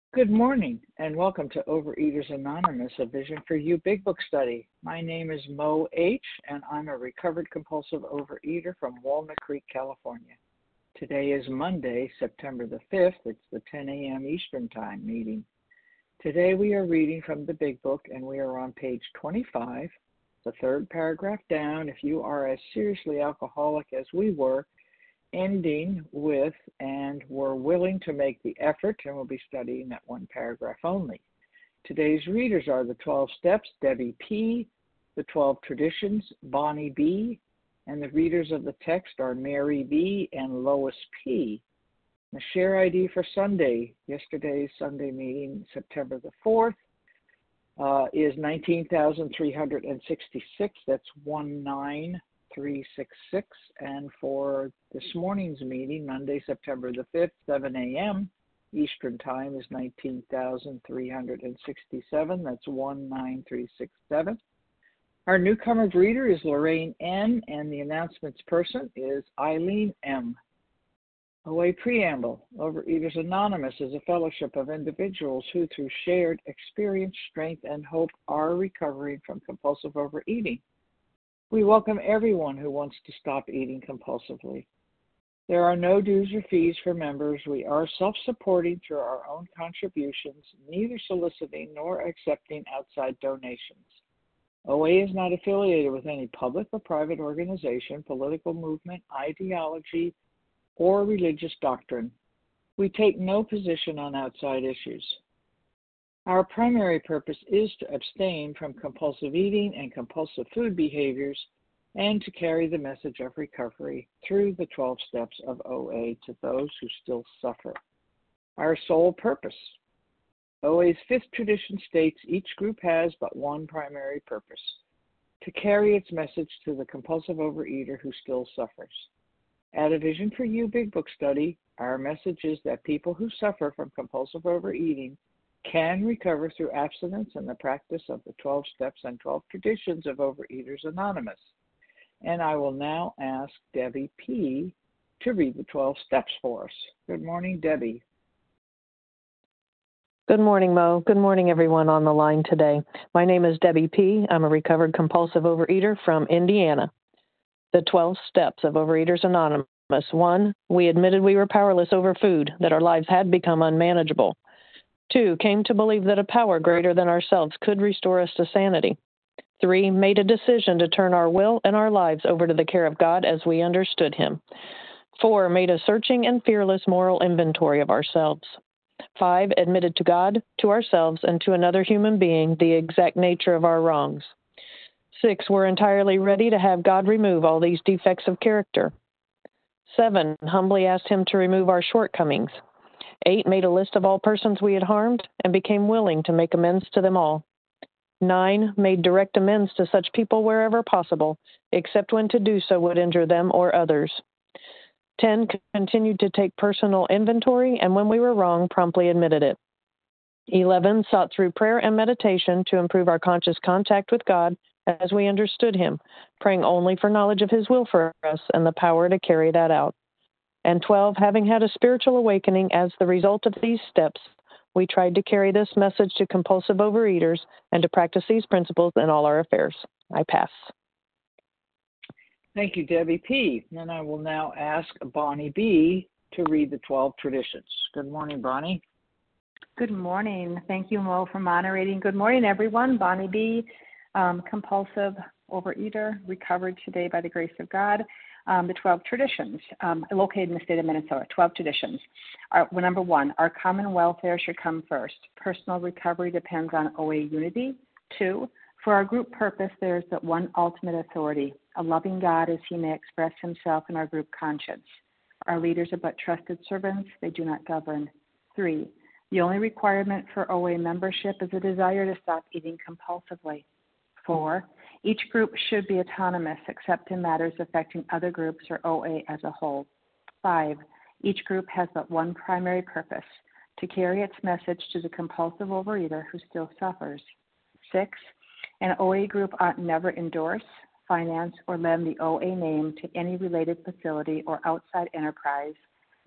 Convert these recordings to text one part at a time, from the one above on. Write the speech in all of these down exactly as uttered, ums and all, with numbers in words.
Good morning and welcome to Overeaters Anonymous, a Vision for You Big Book study. My name is Mo H. and I'm a recovered compulsive overeater from Walnut Creek, California. Today is Monday, September the fifth. It's the ten a.m. Eastern Time meeting. Today we are reading from the Big Book and we are on page twenty-five, the third paragraph down. If you are as seriously alcoholic as we were, ending with and were willing to make the effort, and we'll be studying that one paragraph only. Today's readers are the twelve Steps, Debbie P., the twelve Traditions, Bonnie B., and the readers of the text are Mary B. and Lois P. The share I D for Sunday, yesterday's Sunday meeting, September the fourth, uh, is nineteen thousand three hundred sixty-six. That's one nine three six six, and for this morning's meeting, Monday, September the fifth, seven a.m. Eastern Time is nineteen thousand three hundred sixty-seven. That's one nine three six seven. Our newcomer reader is Lorraine N., and the announcements person is Eileen M. O A Preamble. Overeaters Anonymous is a fellowship of individuals who, through shared experience, strength, and hope, are recovering from compulsive overeating. We welcome everyone who wants to stop eating compulsively. There are no dues or fees for members. We are self-supporting through our own contributions, neither soliciting nor accepting outside donations. O A is not affiliated with any public or private organization, political movement, ideology, or religious doctrine. We take no position on outside issues. Our primary purpose is to abstain from compulsive eating and compulsive food behaviors and to carry the message of recovery through the twelve steps of O A to those who still suffer. Our sole purpose. O A's fifth tradition states each group has but one primary purpose: to carry its message to the compulsive overeater who still suffers. At a Vision for You Big Book study, our message is that people who suffer from compulsive overeating can recover through abstinence and the practice of the twelve steps and twelve traditions of Overeaters Anonymous. And I will now ask Debbie P. to read the twelve steps for us. Good morning, Debbie. Good morning, Mo. Good morning, everyone on the line today. My name is Debbie P. I'm a recovered compulsive overeater from Indiana. The twelve steps of Overeaters Anonymous. One, we admitted we were powerless over food, that our lives had become unmanageable. Two, came to believe that a power greater than ourselves could restore us to sanity. Three, made a decision to turn our will and our lives over to the care of God as we understood Him. Four, made a searching and fearless moral inventory of ourselves. Five, admitted to God, to ourselves, and to another human being the exact nature of our wrongs. Six, were entirely ready to have God remove all these defects of character. Seven, humbly asked Him to remove our shortcomings. Eight, made a list of all persons we had harmed and became willing to make amends to them all. Nine, made direct amends to such people wherever possible, except when to do so would injure them or others. Ten, continued to take personal inventory, and when we were wrong, promptly admitted it. Eleven, sought through prayer and meditation to improve our conscious contact with God as we understood Him, praying only for knowledge of His will for us and the power to carry that out. And twelve, having had a spiritual awakening as the result of these steps, we tried to carry this message to compulsive overeaters and to practice these principles in all our affairs. I pass. Thank you, Debbie P. And I will now ask Bonnie B. to read the twelve traditions. Good morning, Bonnie. Good morning. Thank you, Mo, for moderating. Good morning, everyone. Bonnie B., um, compulsive overeater, recovered today by the grace of God. Um, the twelve traditions, um, located in the state of Minnesota, twelve traditions. Our, well, number one, our common welfare should come first. Personal recovery depends on O A unity. Two, for our group purpose, there is but one ultimate authority, a loving God as He may express Himself in our group conscience. Our leaders are but trusted servants. They do not govern. Three, the only requirement for O A membership is a desire to stop eating compulsively. Four, each group should be autonomous except in matters affecting other groups or O A as a whole. Five, each group has but one primary purpose, to carry its message to the compulsive overeater who still suffers. Six, an O A group ought never endorse, finance, or lend the O A name to any related facility or outside enterprise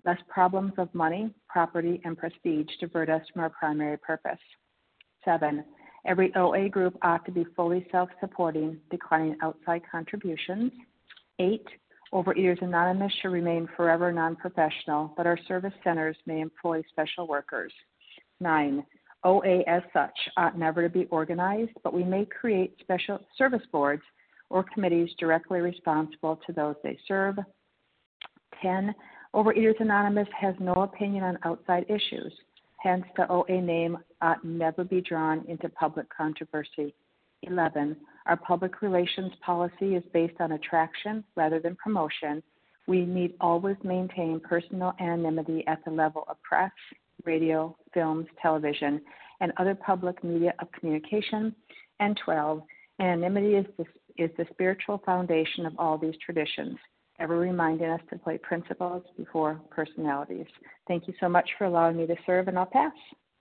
lest problems of money, property, and prestige divert us from our primary purpose. Seven, every O A group ought to be fully self-supporting, declining outside contributions. Eight, Overeaters Anonymous should remain forever non-professional, but our service centers may employ special workers. Nine, O A as such ought never to be organized, but we may create special service boards or committees directly responsible to those they serve. Ten, Overeaters Anonymous has no opinion on outside issues. Hence, the O A name ought never be drawn into public controversy. Eleven, our public relations policy is based on attraction rather than promotion. We need always maintain personal anonymity at the level of press, radio, films, television, and other public media of communication. And twelve, anonymity is the, is the spiritual foundation of all these traditions, ever reminding us to play principles before personalities. Thank you so much for allowing me to serve, and I'll pass.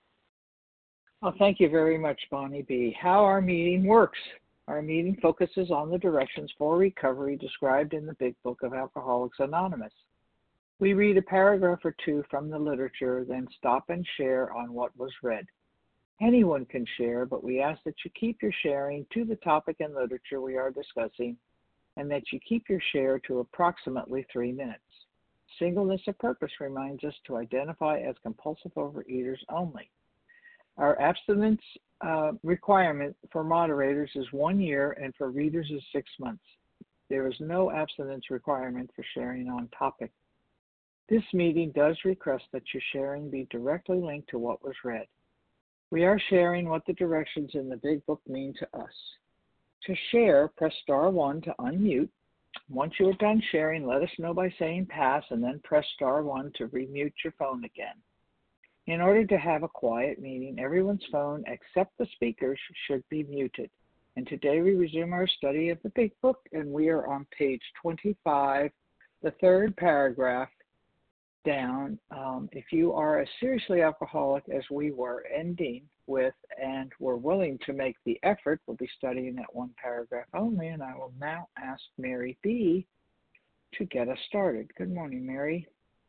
Well, thank you very much, Bonnie B. How our meeting works. Our meeting focuses on the directions for recovery described in the Big Book of Alcoholics Anonymous. We read a paragraph or two from the literature, then stop and share on what was read. Anyone can share, but we ask that you keep your sharing to the topic and literature we are discussing, and that you keep your share to approximately three minutes. Singleness of purpose reminds us to identify as compulsive overeaters only. Our abstinence uh, requirement for moderators is one year and for readers is six months. There is no abstinence requirement for sharing on topic. This meeting does request that your sharing be directly linked to what was read. We are sharing what the directions in the Big Book mean to us. To share, press star one to unmute. Once you are done sharing, let us know by saying pass and then press star one to remute your phone again. In order to have a quiet meeting, everyone's phone except the speakers should be muted. And today we resume our study of the Big Book, and we are on page twenty-five, the third paragraph down. Um, if you are as seriously alcoholic as we were, ending with, and were willing to make the effort, we'll be studying that one paragraph only, and I will now ask Mary B. to get us started. Good morning, Mary.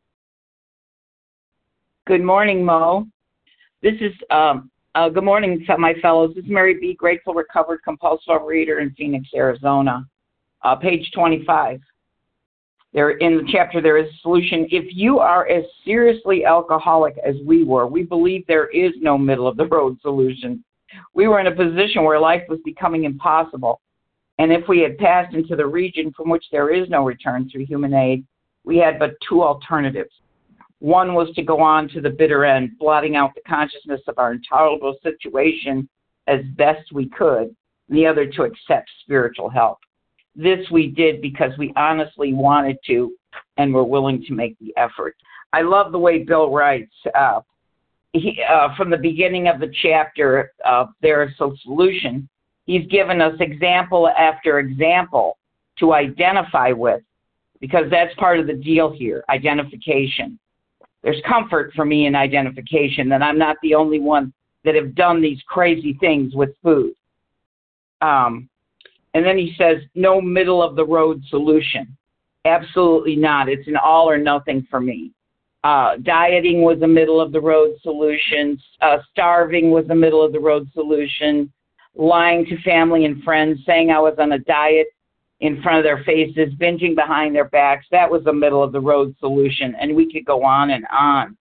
Good morning, Mo. This is, um, uh, good morning, my fellows. This is Mary B., grateful, recovered, compulsive overeater in Phoenix, Arizona. Uh, page twenty-five. There, in the chapter, there is a solution. If you are as seriously alcoholic as we were, we believe there is no middle-of-the-road solution. We were in a position where life was becoming impossible, and if we had passed into the region from which there is no return through human aid, we had but two alternatives. One was to go on to the bitter end, blotting out the consciousness of our intolerable situation as best we could, and the other to accept spiritual help. This we did because we honestly wanted to and were willing to make the effort. I love the way Bill writes. Uh, he, uh, from the beginning of the chapter, uh, There is a Solution, he's given us example after example to identify with, because that's part of the deal here, identification. There's comfort for me in identification that I'm not the only one that have done these crazy things with food. Um, and then he says, no middle-of-the-road solution. Absolutely not. It's an all or nothing for me. Uh, dieting was a middle-of-the-road solution. Uh, starving was a middle-of-the-road solution. Lying to family and friends, saying I was on a diet in front of their faces, binging behind their backs, that was a middle-of-the-road solution, and we could go on and on.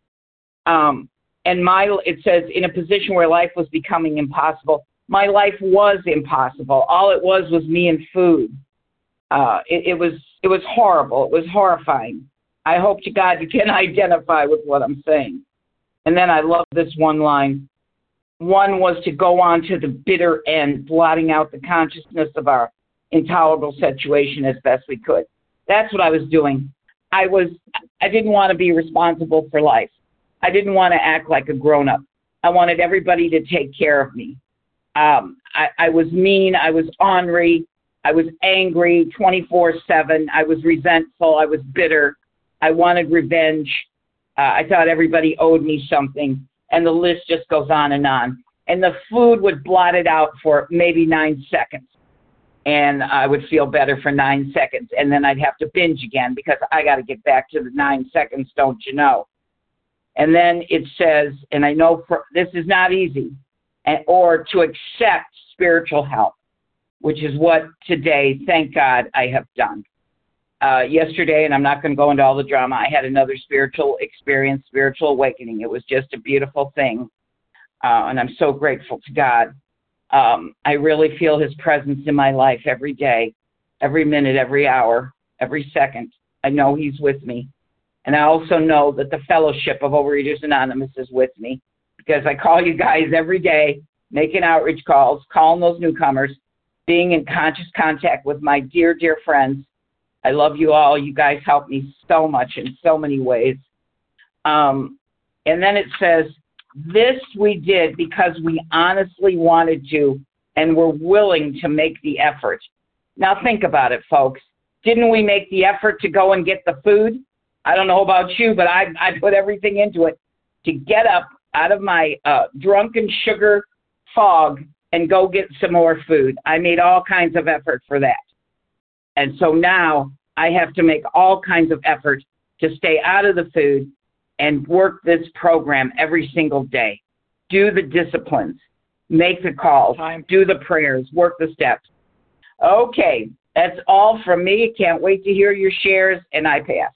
Um, and my, it says, in a position where life was becoming impossible, my life was impossible. All it was was me and food. Uh, it, it was it was horrible. It was horrifying. I hope to God you can identify with what I'm saying. And then I love this one line. One was to go on to the bitter end, blotting out the consciousness of our intolerable situation as best we could. That's what I was doing. I was, I didn't want to be responsible for life. I didn't want to act like a grown-up. I wanted everybody to take care of me. Um, I, I was mean. I was ornery. I was angry twenty-four seven. I was resentful. I was bitter. I wanted revenge. Uh, I thought everybody owed me something. And the list just goes on and on. And the food would blot it out for maybe nine seconds. and I would feel better for nine seconds, and then I'd have to binge again because I got to get back to the nine seconds, don't you know? And then it says, and I know for, this is not easy, and, or to accept spiritual help, which is what today, thank God, I have done. Uh, yesterday, and I'm not going to go into all the drama, I had another spiritual experience, spiritual awakening. It was just a beautiful thing, uh, and I'm so grateful to God. Um, I really feel his presence in my life every day, every minute, every hour, every second. I know he's with me. And I also know that the fellowship of Overeaters Anonymous is with me because I call you guys every day, making outreach calls, calling those newcomers, being in conscious contact with my dear, dear friends. I love you all. You guys help me so much in so many ways. Um, and then it says, this we did because we honestly wanted to and were willing to make the effort. Now think about it, folks. Didn't we make the effort to go and get the food? I don't know about you, but I, I put everything into it to get up out of my uh, drunken sugar fog and go get some more food. I made all kinds of effort for that. And so now I have to make all kinds of effort to stay out of the food and work this program every single day. Do the disciplines, make the calls, do the prayers, work the steps. Okay, that's all from me. Can't wait to hear your shares, and I pass.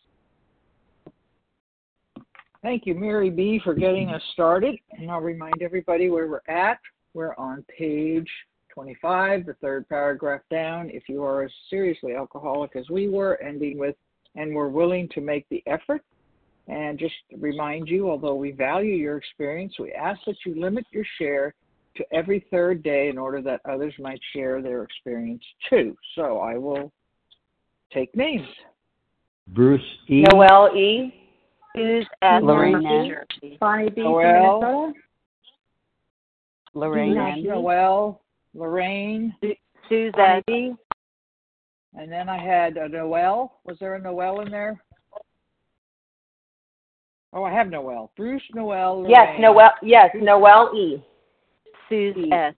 Thank you, Mary B., for getting us started. And I'll remind everybody where we're at. We're on page twenty-five, the third paragraph down. If you are as seriously alcoholic as we were, ending with, and we're willing to make the effort. And just to remind you, although we value your experience, we ask that you limit your share to every third day in order that others might share their experience too. So I will take names. Bruce E. Noelle E. Suze S. Lorraine N. Bonnie B. Noelle. from Minnesota. Lorraine Bruce, N. Noelle, Lorraine. Suze S. B. And then I had a Noelle. Was there a Noelle in there? Oh, I have Noelle. Bruce, Noelle, Lorraine. Yes, Noelle. Yes, Noelle E. Suze E. S.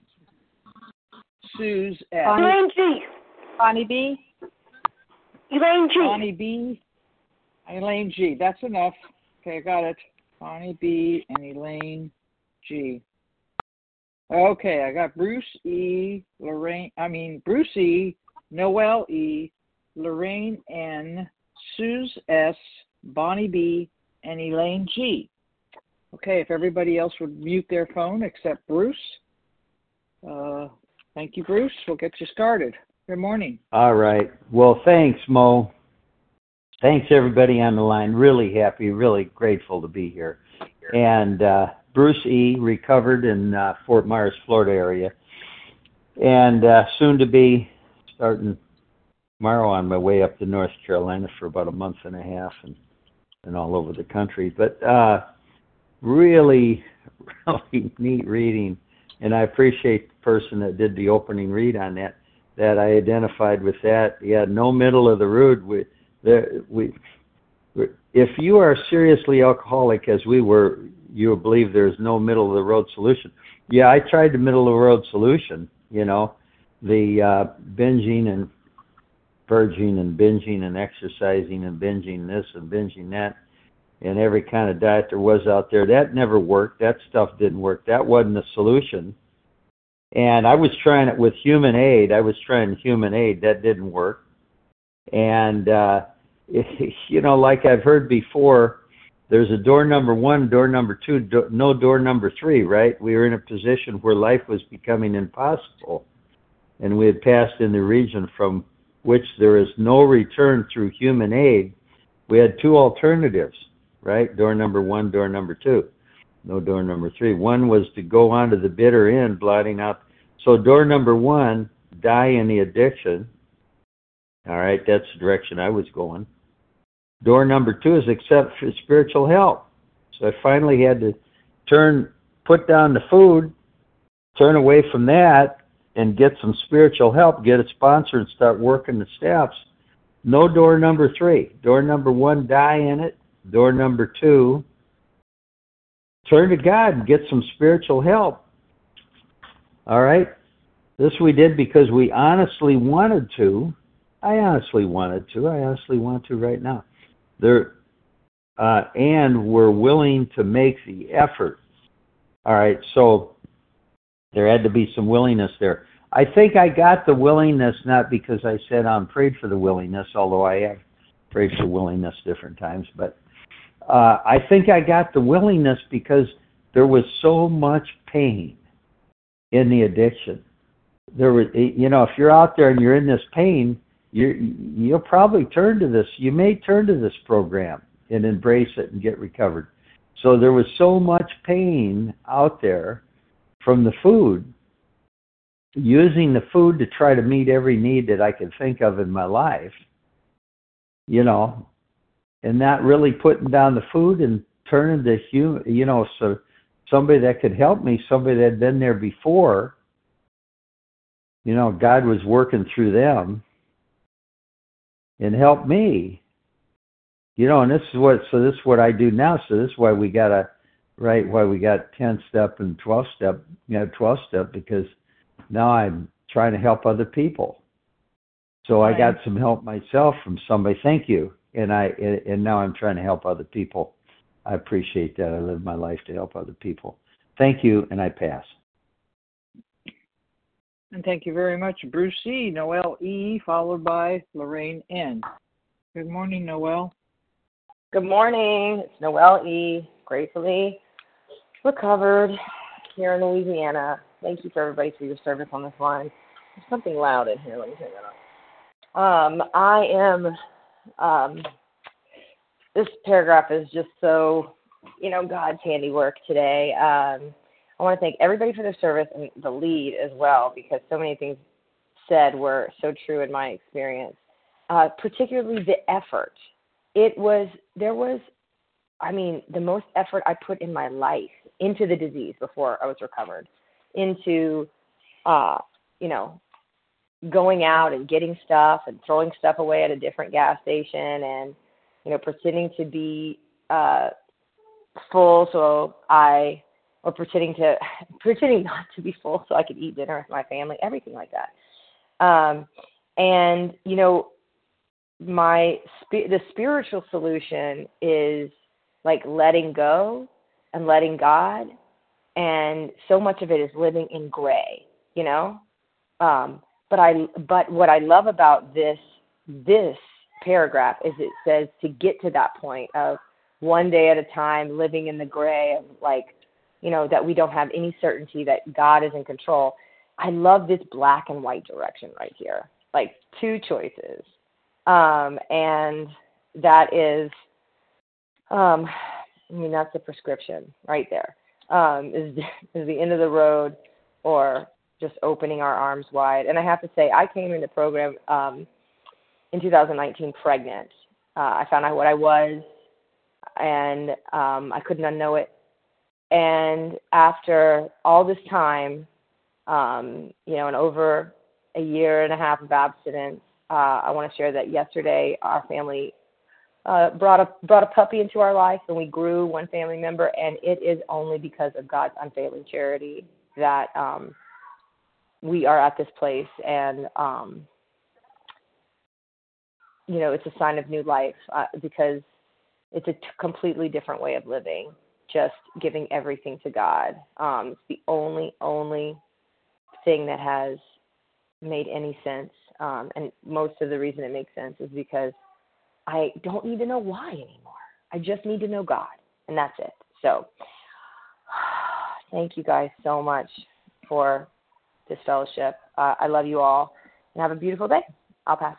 Suze S. Bonnie G. Bonnie B. Elaine G. Bonnie B. Elaine G. That's enough. Okay, I got it. Bonnie B. and Elaine G. Okay, I got Bruce E. Lorraine. I mean Bruce E. Noelle E. Lorraine N. Suze S. Bonnie B. and Elaine G. Okay, if everybody else would mute their phone except Bruce. Uh, thank you, Bruce. We'll get you started. Good morning. All right. Well, thanks, Mo. Thanks, everybody on the line. Really happy, really grateful to be here. And uh, Bruce E. recovered in uh, Fort Myers, Florida area. And uh, soon to be starting tomorrow on my way up to North Carolina for about a month and a half and, and all over the country. But uh, really, really neat reading. And I appreciate the person that did the opening read on that, that I identified with that. Yeah, no middle of the road. We, there, we, if you are seriously alcoholic, as we were, you will believe there's no middle of the road solution. Yeah, I tried the middle of the road solution, you know, the uh, binging and purging and binging and exercising and binging this and binging that and every kind of diet there was out there. That never worked. That stuff didn't work. That wasn't a solution. And I was trying it with Human Aid. I was trying Human Aid. That didn't work. And, uh, it, you know, like I've heard before, there's a door number one, door number two, do, no door number three, right? We were in a position where life was becoming impossible. And we had passed in the region from which there is no return through Human Aid. We had two alternatives, right? Door number one, door number two. No door number three. One was to go on to the bitter end, blotting out. So door number one, die in the addiction. All right, that's the direction I was going. Door number two is accept spiritual help. So I finally had to turn, put down the food, turn away from that, and get some spiritual help, get a sponsor, and start working the steps. No door number three. Door number one, die in it. Door number two, turn to God and get some spiritual help. All right? This we did because we honestly wanted to. I honestly wanted to. I honestly want to right now. There, uh, and we're willing to make the effort. All right, so there had to be some willingness there. I think I got the willingness not because I said I'm prayed for the willingness, although I have prayed for willingness different times, but uh, I think I got the willingness because there was so much pain in the addiction. There was, you know, if you're out there and you're in this pain, you you'll probably turn to this. You may turn to this program and embrace it and get recovered. So there was so much pain out there from the food, using the food to try to meet every need that I could think of in my life, you know, and not really putting down the food and turning to human, you know, so somebody that could help me, somebody that had been there before. You know, God was working through them and helped me. You know, and this is what, so this is what I do now. So this is why we got a, right, why we got ten step and twelve step, you know, twelve step, because now I'm trying to help other people. So I got some help myself from somebody. Thank you. And I, and now I'm trying to help other people. I appreciate that. I live my life to help other people. Thank you. And I pass. And thank you very much, Bruce C., Noelle E., followed by Lorraine N. Good morning, Noelle. Good morning. It's Noelle E., gratefully recovered here in Louisiana. Thank you for everybody for your service on this line. There's something loud in here. Let me turn that on. Um, I am, um, this paragraph is just so, you know, God's handiwork today. Um, I want to thank everybody for their service and the lead as well, because so many things said were so true in my experience, uh, particularly the effort. It was, there was, I mean, the most effort I put in my life into the disease before I was recovered, into, uh, you know, going out and getting stuff and throwing stuff away at a different gas station and, you know, pretending to be uh, full so I, or pretending to, pretending not to be full so I could eat dinner with my family, everything like that. Um, and, you know, my, the spiritual solution is like letting go and letting God. And so much of it is living in gray, you know? Um, but I, but what I love about this, this paragraph is it says to get to that point of one day at a time, living in the gray of like, you know, that we don't have any certainty that God is in control. I love this black and white direction right here, like two choices. Um, and that is, um, I mean, that's the prescription right there. Um, is, is the end of the road or just opening our arms wide. And I have to say, I came in the program um, in two thousand nineteen pregnant. Uh, I found out what I was, and um, I couldn't unknow it. And after all this time, um, you know, and over a year and a half of abstinence, uh, I want to share that yesterday our family uh, brought a brought a puppy into our life, and we grew one family member. And it is only because of God's unfailing charity that um, we are at this place. And um, you know, it's a sign of new life uh, because it's a t- completely different way of living. Just giving everything to God. Um, it's the only, only thing that has made any sense. Um, and most of the reason it makes sense is because I don't need to know why anymore. I just need to know God, and that's it. So thank you guys so much for this fellowship. Uh, I love you all, and have a beautiful day. I'll pass.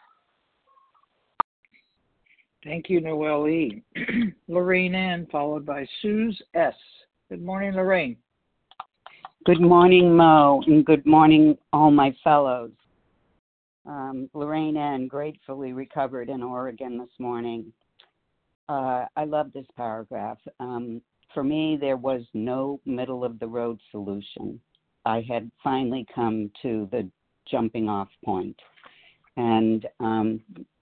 Thank you, Noelle E. Lorraine N., followed by Suze S. Good morning, Lorraine. Good morning, Mo, and good morning, all my fellows. Um, Lorraine N., gratefully recovered in Oregon this morning. Uh, I love this paragraph. Um, for me, there was no middle-of-the-road solution. I had finally come to the jumping-off point. And um,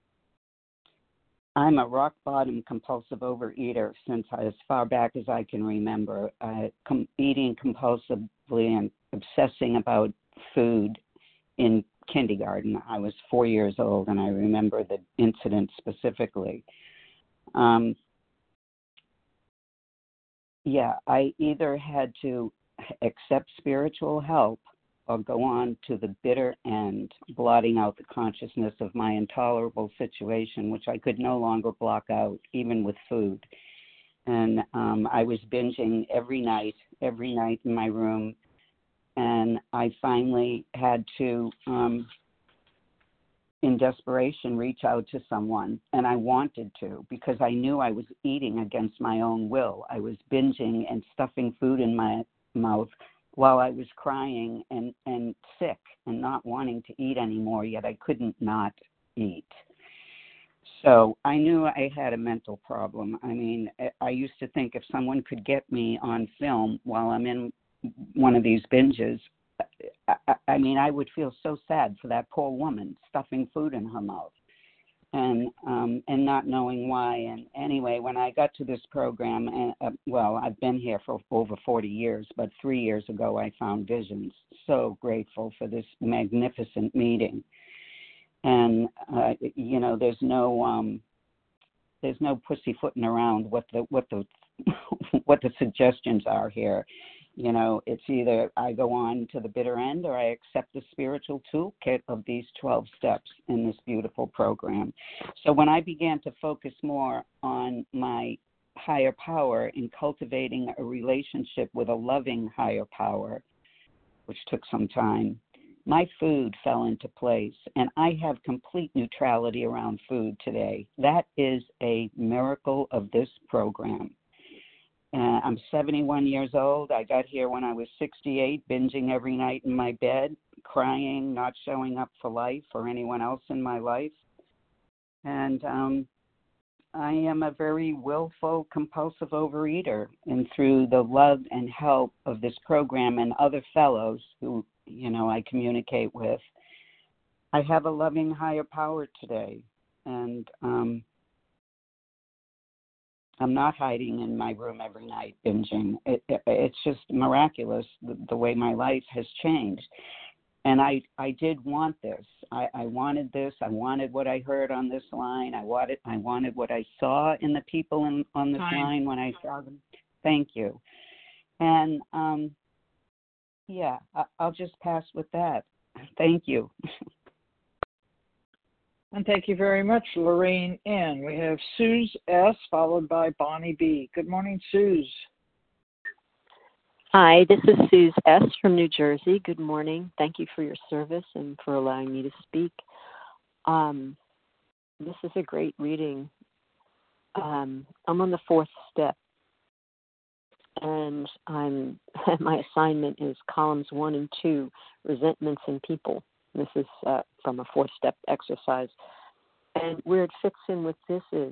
I'm a rock-bottom compulsive overeater since as far back as I can remember, uh, com- eating compulsively and obsessing about food in kindergarten. I was four years old, and I remember the incident specifically. Um, yeah, I either had to accept spiritual help or go on to the bitter end, blotting out the consciousness of my intolerable situation, which I could no longer block out, even with food. And um, I was binging every night, every night in my room. And I finally had to, um, in desperation, reach out to someone. And I wanted to, because I knew I was eating against my own will. I was binging and stuffing food in my mouth while I was crying and, and sick and not wanting to eat anymore, yet I couldn't not eat. So I knew I had a mental problem. I mean, I used to think if someone could get me on film while I'm in one of these binges, I, I mean, I would feel so sad for that poor woman stuffing food in her mouth and um, and not knowing why. And anyway, when I got to this program, and uh, well, I've been here for over forty years, but three years ago I found visions. So grateful for this magnificent meeting. And uh, you know, there's no um, there's no pussyfooting around what the what the what the suggestions are here. You know, it's either I go on to the bitter end or I accept the spiritual toolkit of these twelve steps in this beautiful program. So when I began to focus more on my higher power and cultivating a relationship with a loving higher power, which took some time, my food fell into place, and I have complete neutrality around food today. That is a miracle of this program. Uh, I'm seventy-one years old. I got here when I was sixty-eight, binging every night in my bed, crying, not showing up for life or anyone else in my life. And um, I am a very willful, compulsive overeater. And through the love and help of this program and other fellows who, you know, I communicate with, I have a loving higher power today. And um I'm not hiding in my room every night binging. It, it, it's just miraculous the, the way my life has changed. And I, I did want this. I, I wanted this. I wanted what I heard on this line. I wanted I wanted what I saw in the people in, on this Time. line when I saw them. Thank you. And um, yeah, I, I'll just pass with that. Thank you. And thank you very much, Lorraine N. We have Suze S. followed by Bonnie B. Good morning, Suze. Hi, this is Suze S. from New Jersey. Good morning. Thank you for your service and for allowing me to speak. Um, this is a great reading. Um, I'm on the fourth step, and I'm my assignment is columns one and two, resentments in people. This is uh, from a fourth-step exercise. And where it fits in with this is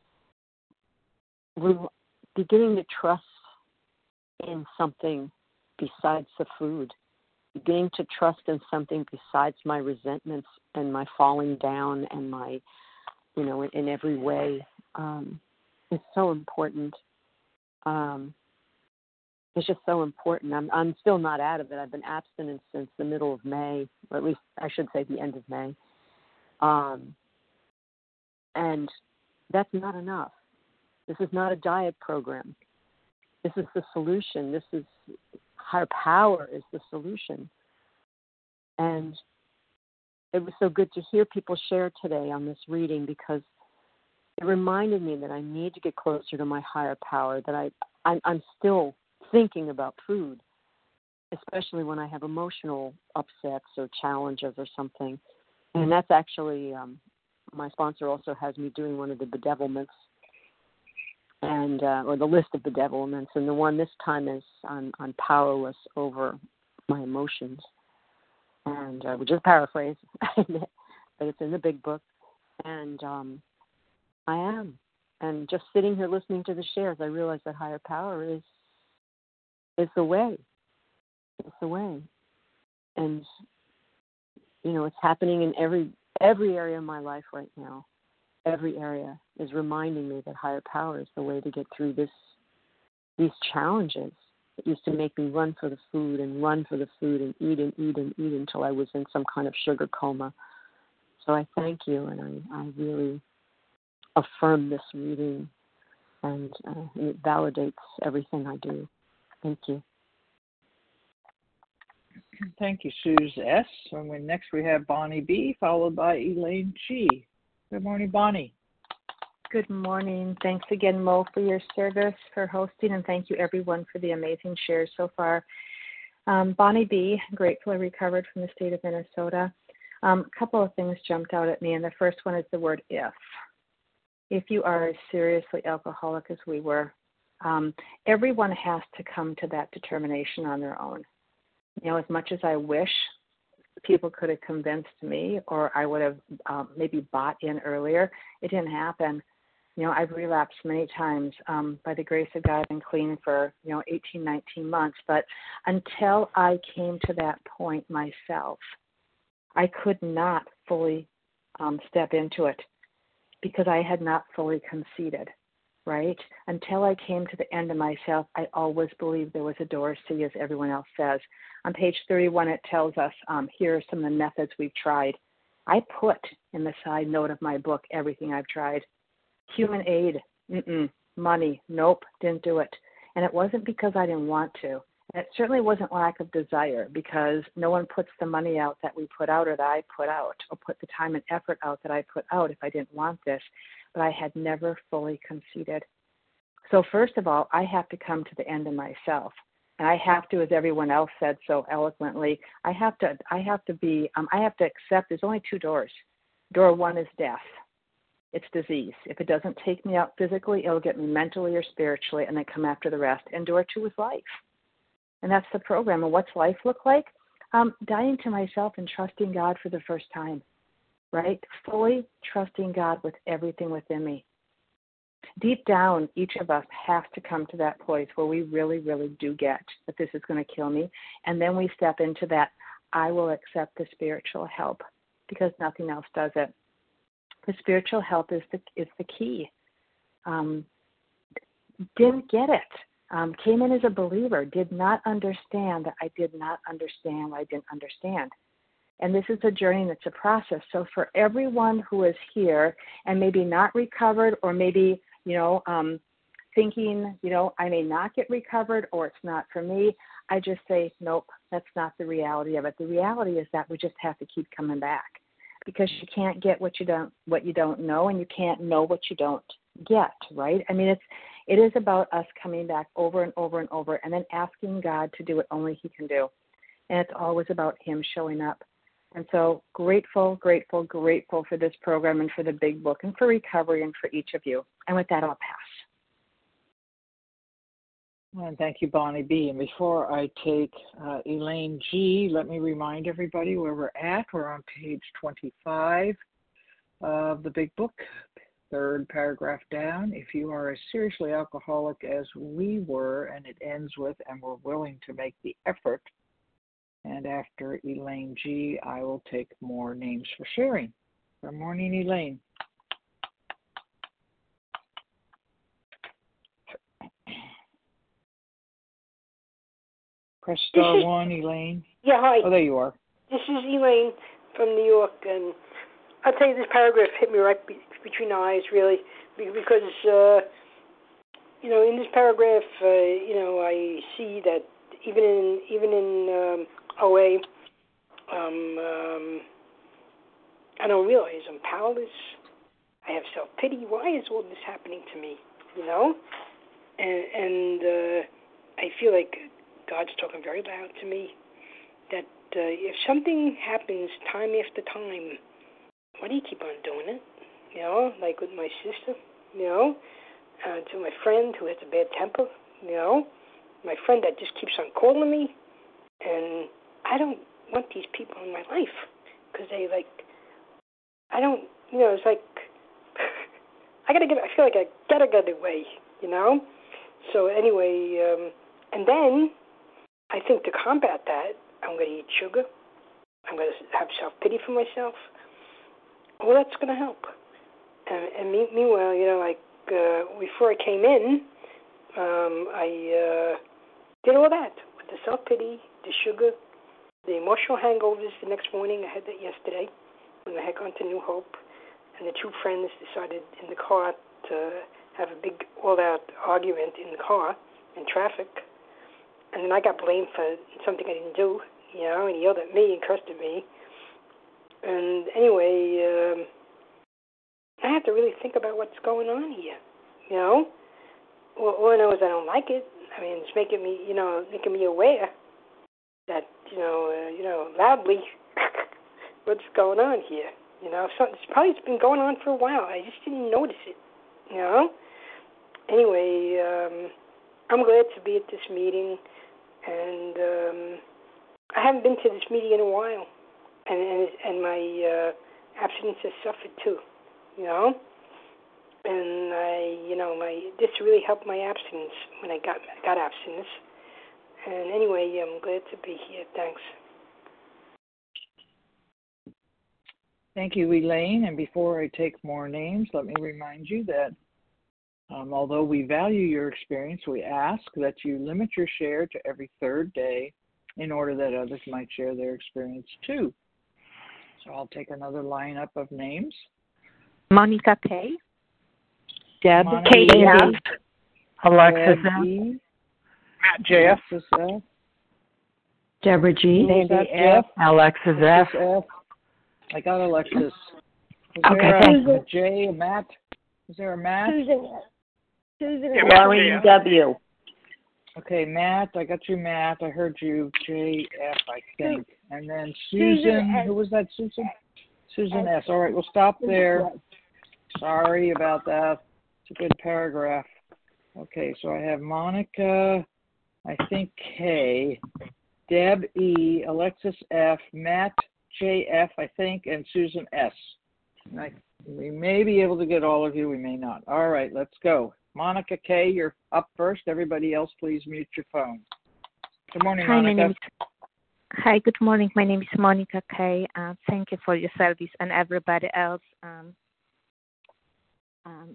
we're beginning to trust in something besides the food, beginning to trust in something besides my resentments and my falling down and my, you know, in, in every way. Um, it's so important. Um, It's just so important. I'm I'm still not out of it. I've been abstinent since the middle of May, or at least I should say the end of May. Um, and that's not enough. This is not a diet program. This is the solution. This is higher power is the solution. And it was so good to hear people share today on this reading because it reminded me that I need to get closer to my higher power, that I, I'm, I'm still thinking about food, especially when I have emotional upsets or challenges or something. And that's actually, um, my sponsor also has me doing one of the bedevilments, and uh, or the list of bedevilments. And the one this time is I'm, I'm powerless over my emotions. And uh, which is a paraphrase, but it's in the big book. And um, I am. And just sitting here listening to the shares, I realize that higher power is It's the way. It's the way. And, you know, it's happening in every every area of my life right now. Every area is reminding me that higher power is the way to get through this these challenges. It used to make me run for the food and run for the food and eat and eat and eat until I was in some kind of sugar coma. So I thank you, and I, I really affirm this reading, and, uh, and it validates everything I do. Thank you. Thank you, Suze S. And when next we have Bonnie B, followed by Elaine G. Good morning, Bonnie. Good morning. Thanks again, Mo, for your service, for hosting, and thank you, everyone, for the amazing shares so far. Um, Bonnie B, gratefully recovered from the state of Minnesota. Um, a couple of things jumped out at me, and the first one is the word if. If you are as seriously alcoholic as we were, um, everyone has to come to that determination on their own. You know, as much as I wish people could have convinced me, or I would have um, maybe bought in earlier, it didn't happen. You know, I've relapsed many times um, by the grace of God and clean for, you know, eighteen, nineteen months. But until I came to that point myself, I could not fully um, step into it because I had not fully conceded, right? Until I came to the end of myself, I always believed there was a door C, as everyone else says. On page thirty-one, it tells us, um, here are some of the methods we've tried. I put in the side note of my book everything I've tried. Human aid, mm-mm. Money, nope, didn't do it. And it wasn't because I didn't want to. And it certainly wasn't lack of desire, because no one puts the money out that we put out or that I put out, or put the time and effort out that I put out if I didn't want this. But I had never fully conceded. So first of all, I have to come to the end of myself. And I have to, as everyone else said so eloquently, I have to I have to be, um, I have to accept there's only two doors. Door one is death. It's disease. If it doesn't take me out physically, it'll get me mentally or spiritually, and then come after the rest. And door two is life. And that's the program. And what's life look like? Um, dying to myself and trusting God for the first time, right? Fully trusting God with everything within me. Deep down, each of us has to come to that place where we really, really do get that this is going to kill me. And then we step into that, I will accept the spiritual help, because nothing else does it. The spiritual help is the is the key. Um, didn't get it. Um, came in as a believer. Did not understand that I did not understand what I didn't understand. And this is a journey and it's a process. So for everyone who is here and maybe not recovered, or maybe, you know, um, thinking, you know, I may not get recovered, or it's not for me, I just say, nope, that's not the reality of it. The reality is that we just have to keep coming back. Because you can't get what you don't what you don't know, and you can't know what you don't get, right? I mean, it's it is about us coming back over and over and over, and then asking God to do what only He can do. And it's always about Him showing up. And so grateful, grateful, grateful for this program and for the big book and for recovery and for each of you. And with that, I'll pass. And thank you, Bonnie B. And before I take uh, Elaine G., let me remind everybody where we're at. We're on page twenty-five of the big book, third paragraph down. If you are as seriously alcoholic as we were, and it ends with, and we're willing to make the effort. And after Elaine G., I will take more names for sharing. Good morning, Elaine. Press star is, one, Elaine. Yeah, hi. Oh, there you are. This is Elaine from New York, and I'll tell you, this paragraph hit me right be- between the eyes, really, because, uh, you know, in this paragraph, uh, you know, I see that even in even in um, O A, um, um, I don't realize I'm powerless. I have self-pity. Why is all this happening to me, you know? And, and uh, I feel like God's talking very loud to me, that uh, if something happens time after time, why do you keep on doing it? You know, like with my sister, you know, uh, to my friend who has a bad temper, you know, my friend that just keeps on calling me, and I don't want these people in my life, because they, like, I don't, you know, it's like, I gotta get, I feel like I gotta get away, you know? So anyway, um, and then I think to combat that, I'm going to eat sugar. I'm going to have self-pity for myself. Well, that's going to help. And, and me, meanwhile, you know, like uh, before I came in, um, I uh, did all that with the self-pity, the sugar, the emotional hangovers the next morning. I had that yesterday when I had gone to New Hope, and the two friends decided in the car to have a big all-out argument in the car in traffic. And then I got blamed for something I didn't do, you know, and he yelled at me and cursed at me. And anyway, um, I have to really think about what's going on here, you know. Well, all I know is I don't like it. I mean, it's making me, you know, making me aware that, you know, uh, you know, loudly what's going on here. You know, so it's probably it's been going on for a while. I just didn't notice it, you know. Anyway, um, I'm glad to be at this meeting, and um, I haven't been to this meeting in a while, and and, and my uh, abstinence has suffered too, you know. And I, you know, my this really helped my abstinence when I got got abstinence. And anyway, I'm glad to be here. Thanks. Thank you, Elaine. And before I take more names, let me remind you that um, although we value your experience, we ask that you limit your share to every third day in order that others might share their experience too. So I'll take another lineup of names. Monica K. Deb K F. Alexis F. Matt J F. Deborah G. Sandy F. Alexis F. F. I got Alexis. Is Okay, there thank a, a J, a Matt? Is there a Matt? Susan. Susan. Lauren W. Okay, Matt, I got you, Matt. I heard you, J F, I think. And then Susan Susan, S. who was that, Susan? Susan S. All right, we'll stop there. Sorry about that. It's a good paragraph. Okay, so I have Monica, I think K, Deb E, Alexis F, Matt J F, I think, and Susan S. And I, we may be able to get all of you, we may not. All right, let's go. Monica K, you're up first. Everybody else, please mute your phone. Good morning, Hi, Monica. my name is, hi, good morning. My name is Monica K. Uh, thank you for your service and everybody else. Um, um,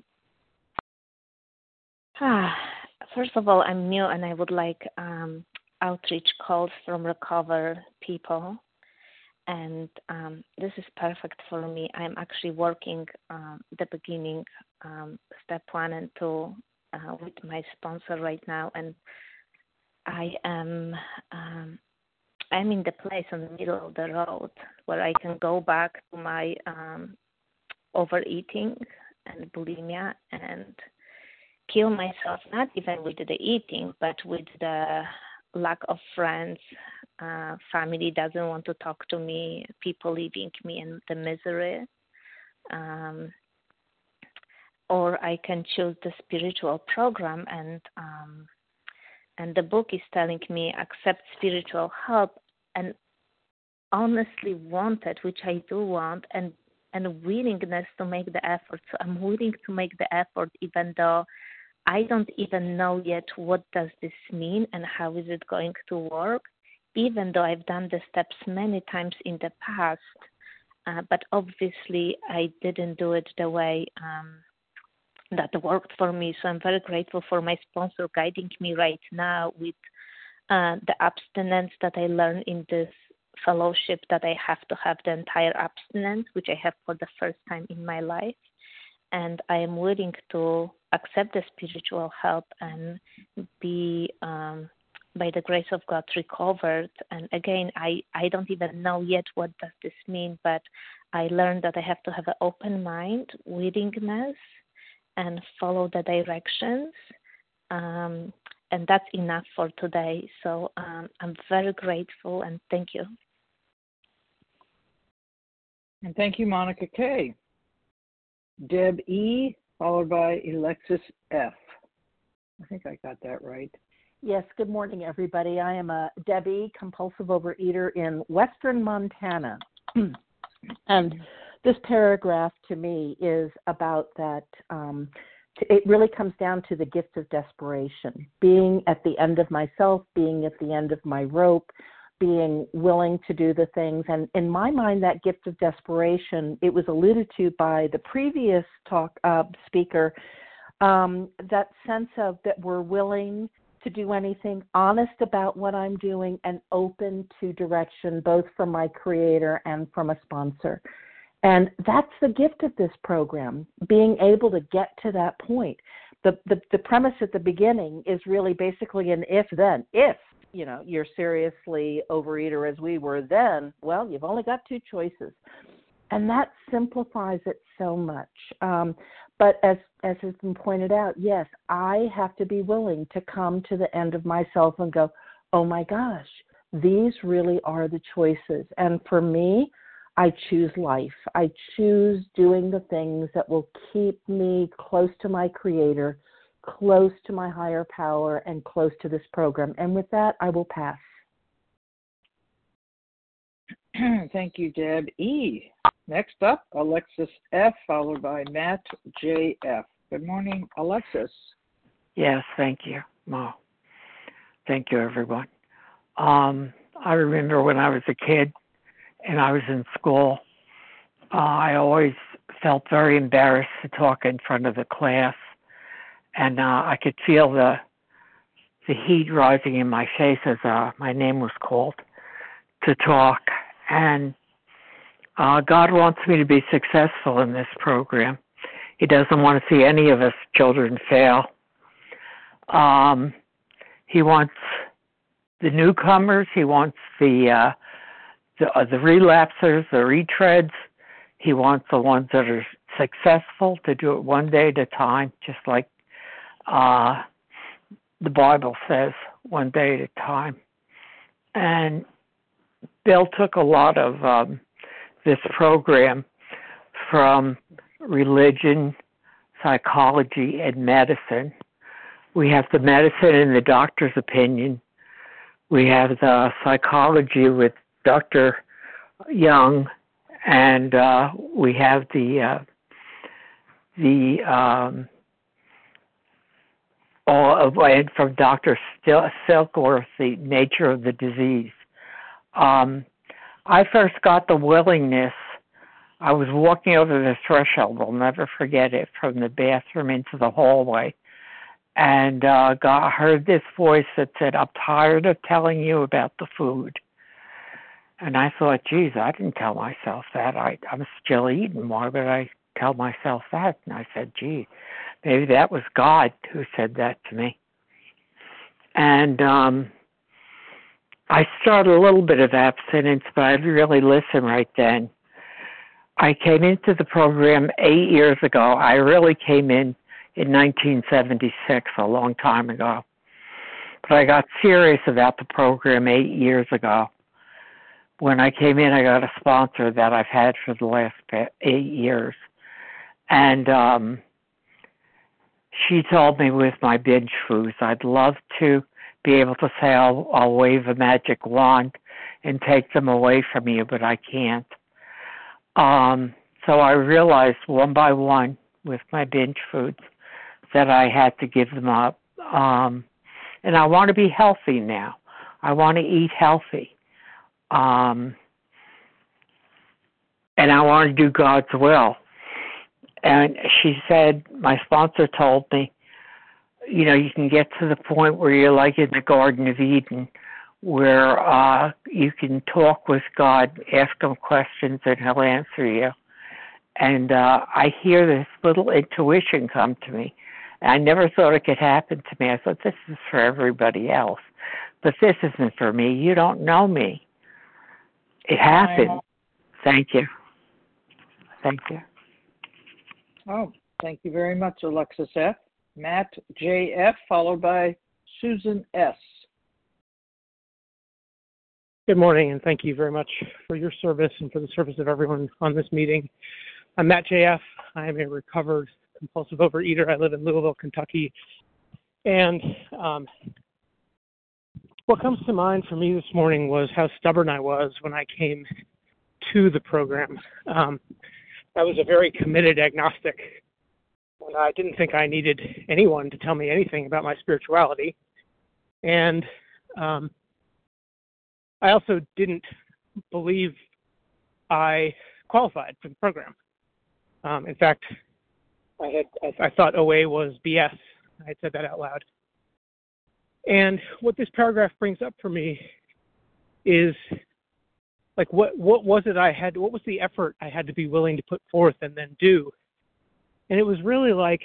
ah, first of all, I'm new and I would like um, outreach calls from recover people. And um, this is perfect for me. I'm actually working um, the beginning, um, step one and two, uh, with my sponsor right now, and I am um, I'm in the place in the middle of the road where I can go back to my um, overeating and bulimia and kill myself, not even with the eating, but with the lack of friends. Uh, family doesn't want to talk to me, people leaving me in the misery. Um, or I can choose the spiritual program, and um, and the book is telling me accept spiritual help and honestly want it, which I do want, and, and willingness to make the effort. So I'm willing to make the effort even though I don't even know yet what does this mean and how is it going to work, even though I've done the steps many times in the past. Uh, but obviously, I didn't do it the way um, that worked for me. So I'm very grateful for my sponsor guiding me right now with uh, the abstinence that I learned in this fellowship, that I have to have the entire abstinence, which I have for the first time in my life. And I am willing to accept the spiritual help and be, um, by the grace of God, recovered. And again, I, I don't even know yet what does this mean, but I learned that I have to have an open mind, willingness, and follow the directions. Um, and that's enough for today. So um, I'm very grateful, and thank you. And thank you, Monica K. Deb E, followed by Alexis F. I think I got that right. Yes, good morning, everybody. I am a Debbie, compulsive overeater in western Montana. And this paragraph to me is about that. Um, it really comes down to the gift of desperation, being at the end of myself, being at the end of my rope, being willing to do the things. And in my mind, that gift of desperation, it was alluded to by the previous talk uh, speaker, um, that sense of that we're willing to to do anything, honest about what I'm doing, and open to direction, both from my creator and from a sponsor. And that's the gift of this program, being able to get to that point. The, the, the premise at the beginning is really basically an if-then. If, you know, you're seriously overeater as we were then, well, you've only got two choices. And that simplifies it so much. Um, but as, as has been pointed out, yes, I have to be willing to come to the end of myself and go, oh my gosh, these really are the choices. And for me, I choose life. I choose doing the things that will keep me close to my creator, close to my higher power, and close to this program. And with that, I will pass. Thank you, Deb. E. Next up, Alexis F., followed by Matt J F. Good morning, Alexis. Yes, thank you, Mo. Thank you, everyone. Um, I remember when I was a kid and I was in school, uh, I always felt very embarrassed to talk in front of the class, and uh, I could feel the the heat rising in my face as uh, my name was called to talk. And uh, God wants me to be successful in this program. He doesn't want to see any of us children fail. Um, he wants the newcomers. He wants the uh, the, uh, the relapsers, the retreads. He wants the ones that are successful to do it one day at a time, just like uh, the Bible says, one day at a time. And Bill took a lot of um, this program from religion, psychology, and medicine. We have the medicine and the doctor's opinion. We have the psychology with Doctor Young, and uh, we have the uh, the um, all of, and from Doctor Silkworth, the nature of the disease. Um, I first got the willingness. I was walking over the threshold, I'll never forget it, from the bathroom into the hallway, and uh, got, heard this voice that said, I'm tired of telling you about the food. And I thought, geez, I didn't tell myself that. I, I'm still eating. Why would I tell myself that? And I said, gee, maybe that was God who said that to me. And um, I started a little bit of abstinence, but I didn't really listen right then. I came into the program eight years ago. I really came in in nineteen seventy-six, a long time ago. But I got serious about the program eight years ago. When I came in, I got a sponsor that I've had for the last eight years. And um, she told me with my binge foods, I'd love to be able to say I'll, I'll wave a magic wand and take them away from you, but I can't. Um, so I realized one by one with my binge foods that I had to give them up. Um, and I want to be healthy now. I want to eat healthy. Um, and I want to do God's will. And she said, my sponsor told me, you know, you can get to the point where you're like in the Garden of Eden, where uh, you can talk with God, ask him questions, and he'll answer you. And uh, I hear this little intuition come to me. And I never thought it could happen to me. I thought, this is for everybody else. But this isn't for me. You don't know me. It happened. Thank you. Thank you. Oh, thank you very much, Alexis F. Matt J F., followed by Susan S. Good morning, and thank you very much for your service and for the service of everyone on this meeting. I'm Matt J F. I am a recovered compulsive overeater. I live in Louisville, Kentucky. And um, what comes to mind for me this morning was how stubborn I was when I came to the program. Um, I was a very committed agnostic, and I didn't think I needed anyone to tell me anything about my spirituality. And um, I also didn't believe I qualified for the program. Um, in fact, I had I, I thought O A was B S. I had said that out loud. And what this paragraph brings up for me is, like, what, what was it I had, what was the effort I had to be willing to put forth and then do? And it was really like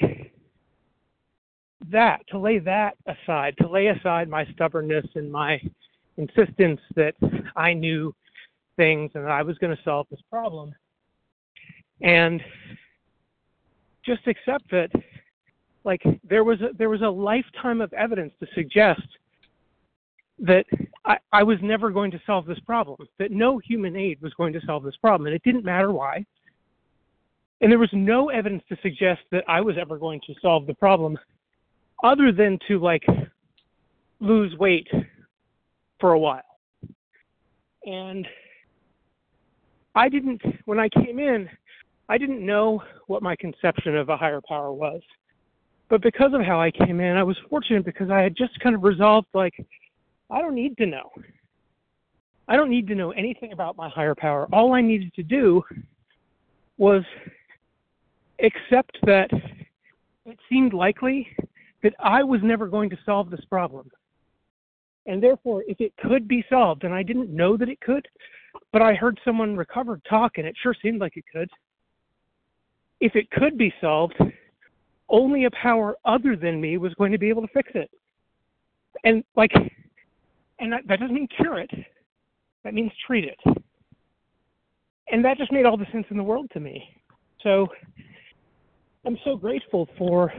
that, to lay that aside, to lay aside my stubbornness and my insistence that I knew things and that I was going to solve this problem. And just accept that, like, there was a, there was a lifetime of evidence to suggest that I, I was never going to solve this problem, that no human aid was going to solve this problem, and it didn't matter why. And there was no evidence to suggest that I was ever going to solve the problem other than to, like, lose weight for a while. And I didn't, when I came in, I didn't know what my conception of a higher power was. But because of how I came in, I was fortunate because I had just kind of resolved, like, I don't need to know. I don't need to know anything about my higher power. All I needed to do was accept that it seemed likely that I was never going to solve this problem. And therefore, if it could be solved, and I didn't know that it could, but I heard someone recovered talk, and it sure seemed like it could. If it could be solved, only a power other than me was going to be able to fix it. And, like, and that, that doesn't mean cure it. That means treat it. And that just made all the sense in the world to me. So I'm so grateful for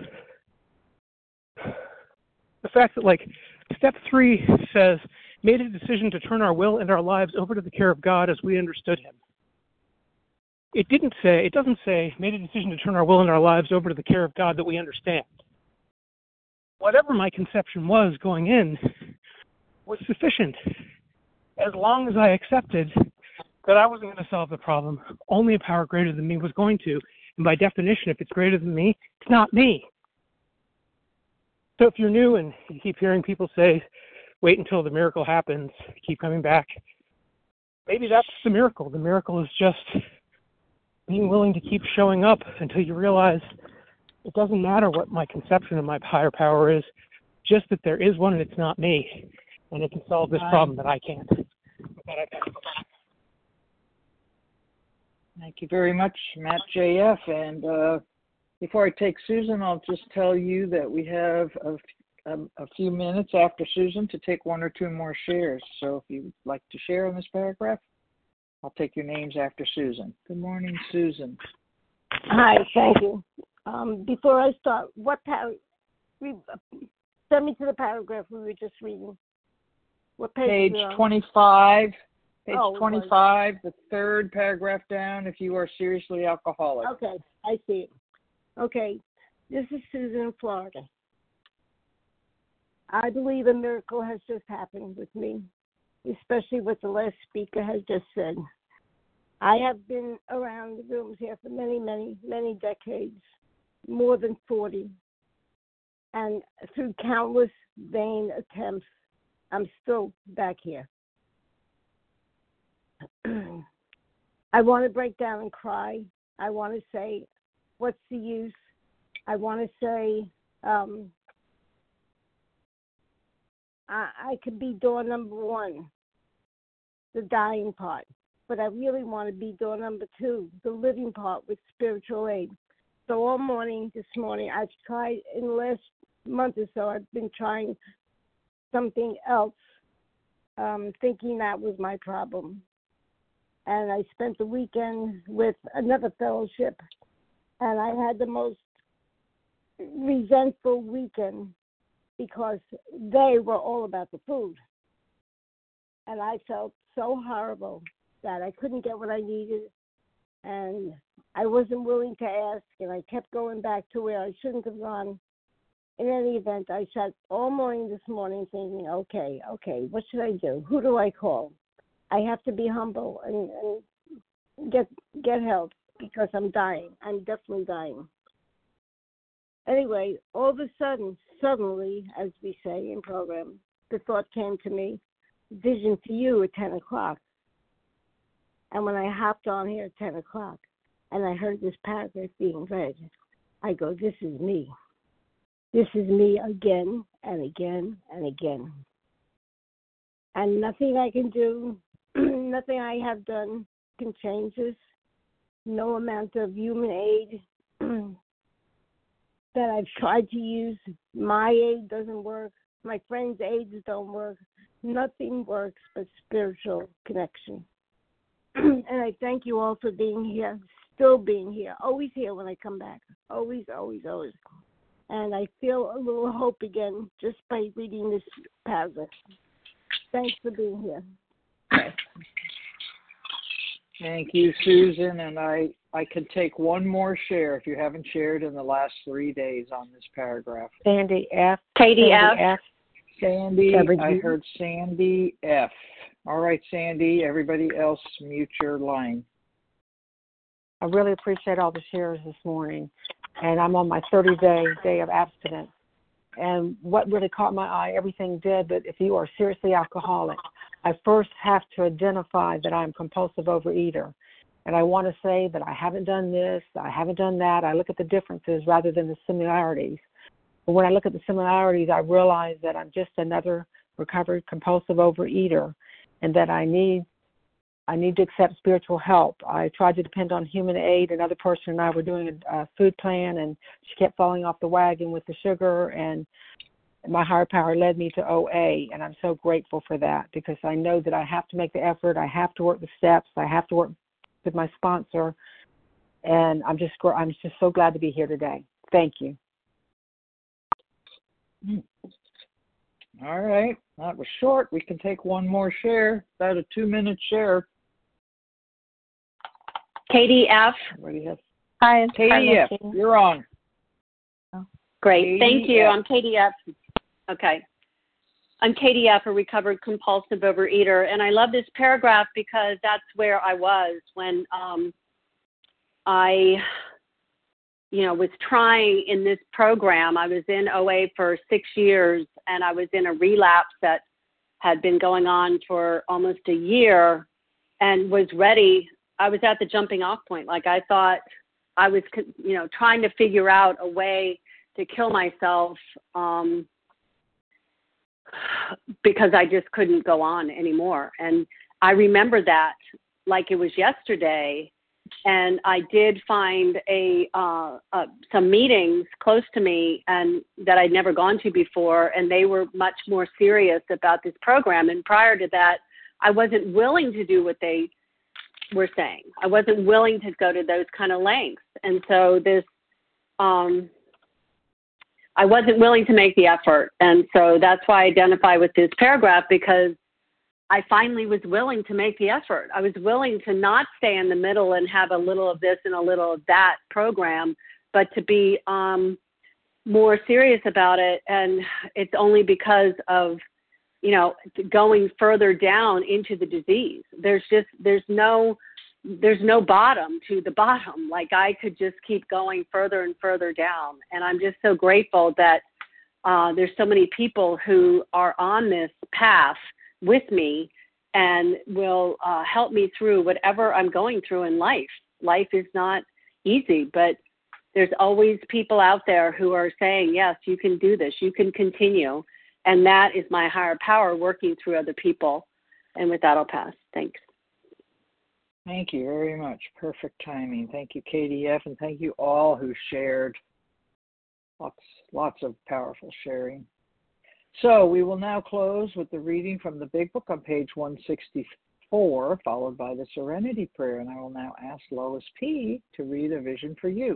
the fact that, like, step three says, made a decision to turn our will and our lives over to the care of God as we understood him. It didn't say, it doesn't say, made a decision to turn our will and our lives over to the care of God that we understand. Whatever my conception was going in was sufficient. As long as I accepted that I wasn't going to solve the problem, only a power greater than me was going to. And by definition, if it's greater than me, it's not me. So if you're new and you keep hearing people say, wait until the miracle happens, keep coming back, maybe that's the miracle. The miracle is just being willing to keep showing up until you realize it doesn't matter what my conception of my higher power is, just that there is one and it's not me, and it can solve this problem that I can't. Thank you very much, Matt J F. And uh, before I take Susan, I'll just tell you that we have a, a, a few minutes after Susan to take one or two more shares. So if you'd like to share on this paragraph, I'll take your names after Susan. Good morning, Susan. Hi, thank you. Um, before I start, what par- re- send me to the paragraph we were just reading. What page? Page twenty-five. Page oh, twenty-five, the third paragraph down, if you are seriously alcoholic. Okay, I see it. Okay, this is Susan in Florida. I believe a miracle has just happened with me, especially what the last speaker has just said. I have been around the rooms here for many, many, many decades, more than forty. And through countless vain attempts, I'm still back here. I want to break down and cry. I want to say, what's the use? I want to say, um, I, I could be door number one, the dying part. But I really want to be door number two, the living part with spiritual aid. So all morning, this morning, I've tried, in the last month or so, I've been trying something else, um, thinking that was my problem. And I spent the weekend with another fellowship, and I had the most resentful weekend because they were all about the food. And I felt so horrible that I couldn't get what I needed, and I wasn't willing to ask, and I kept going back to where I shouldn't have gone. In any event, I sat all morning this morning thinking, okay, okay, what should I do? Who do I call? I have to be humble and, and get get help because I'm dying. I'm definitely dying. Anyway, all of a sudden, suddenly, as we say in program, the thought came to me, vision for you at ten o'clock. And when I hopped on here at ten o'clock and I heard this paragraph being read, I go, this is me. This is me again and again and again. And nothing I can do, nothing I have done can change this. No amount of human aid that I've tried to use. My aid doesn't work. My friends' aids don't work. Nothing works but spiritual connection. And I thank you all for being here, still being here, always here when I come back. Always, always, always. And I feel a little hope again just by reading this paragraph. Thanks for being here. Thank you, Susan. And I, I can take one more share if you haven't shared in the last three days on this paragraph. Sandy F. Katie Sandy F. F. Sandy, Deborah I G. heard Sandy F. All right, Sandy, everybody else mute your line. I really appreciate all the shares this morning. And I'm on my thirty-day day of abstinence. And what really caught my eye, everything did, but if you are seriously alcoholic, I first have to identify that I'm a compulsive overeater. And I want to say that I haven't done this, I haven't done that. I look at the differences rather than the similarities. But when I look at the similarities, I realize that I'm just another recovered compulsive overeater and that I need I need to accept spiritual help. I tried to depend on human aid. Another person and I were doing a, a food plan, and she kept falling off the wagon with the sugar, and my higher power led me to O A, and I'm so grateful for that because I know that I have to make the effort. I have to work the steps. I have to work with my sponsor, and I'm just I'm just so glad to be here today. Thank you. All right, that was short. We can take one more share. About a two-minute share. Katie F. Have... Hi, Katie F. You're on. Great, Katie thank you. F. I'm Katie F. Okay. I'm Katie F., a recovered compulsive overeater, and I love this paragraph because that's where I was when um, I, you know, was trying in this program. I was in O A for six years, and I was in a relapse that had been going on for almost a year and was ready. I was at the jumping off point. Like I thought I was, you know, trying to figure out a way to kill myself um, because I just couldn't go on anymore. And I remember that like it was yesterday. And I did find a uh, uh, some meetings close to me and that I'd never gone to before, and they were much more serious about this program. And prior to that, I wasn't willing to do what they were saying. I wasn't willing to go to those kind of lengths. And so this, um, I wasn't willing to make the effort. And so that's why I identify with this paragraph, because I finally was willing to make the effort. I was willing to not stay in the middle and have a little of this and a little of that program, but to be um, more serious about it. And it's only because of, you know, going further down into the disease. There's just, there's no, there's no bottom to the bottom. Like I could just keep going further and further down. And I'm just so grateful that uh, there's so many people who are on this path with me and will uh, help me through whatever I'm going through in life. Life is not easy, but there's always people out there who are saying, yes, you can do this, you can continue. And that is my higher power working through other people. And with that, I'll pass. Thanks. Thank you very much. Perfect timing. Thank you, Katie F., and thank you all who shared. Lots, lots of powerful sharing. So we will now close with the reading from the Big Book on page one sixty-four, followed by the Serenity Prayer. And I will now ask Lois P. to read A Vision for You.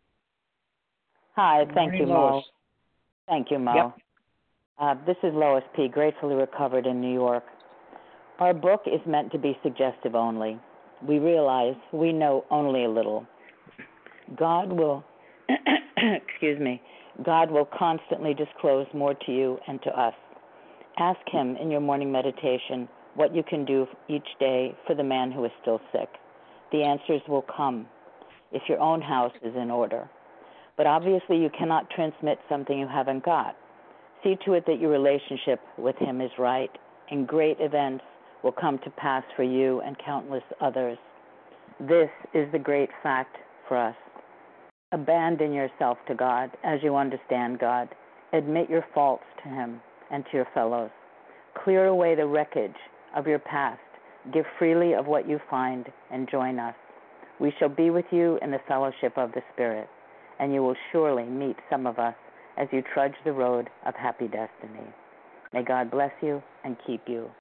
Hi, Good thank morning, you, Mo. Lois. Thank you, Mo. Yep. Uh, this is Lois P., gratefully recovered in New York. Our book is meant to be suggestive only. We realize we know only a little. God will, excuse me, God will constantly disclose more to you and to us. Ask him in your morning meditation what you can do each day for the man who is still sick. The answers will come if your own house is in order. But obviously you cannot transmit something you haven't got. See to it that your relationship with him is right, and great events will come to pass for you and countless others. This is the great fact for us. Abandon yourself to God as you understand God. Admit your faults to him and to your fellows. Clear away the wreckage of your past. Give freely of what you find and join us. We shall be with you in the fellowship of the Spirit, and you will surely meet some of us as you trudge the road of happy destiny. May God bless you and keep you.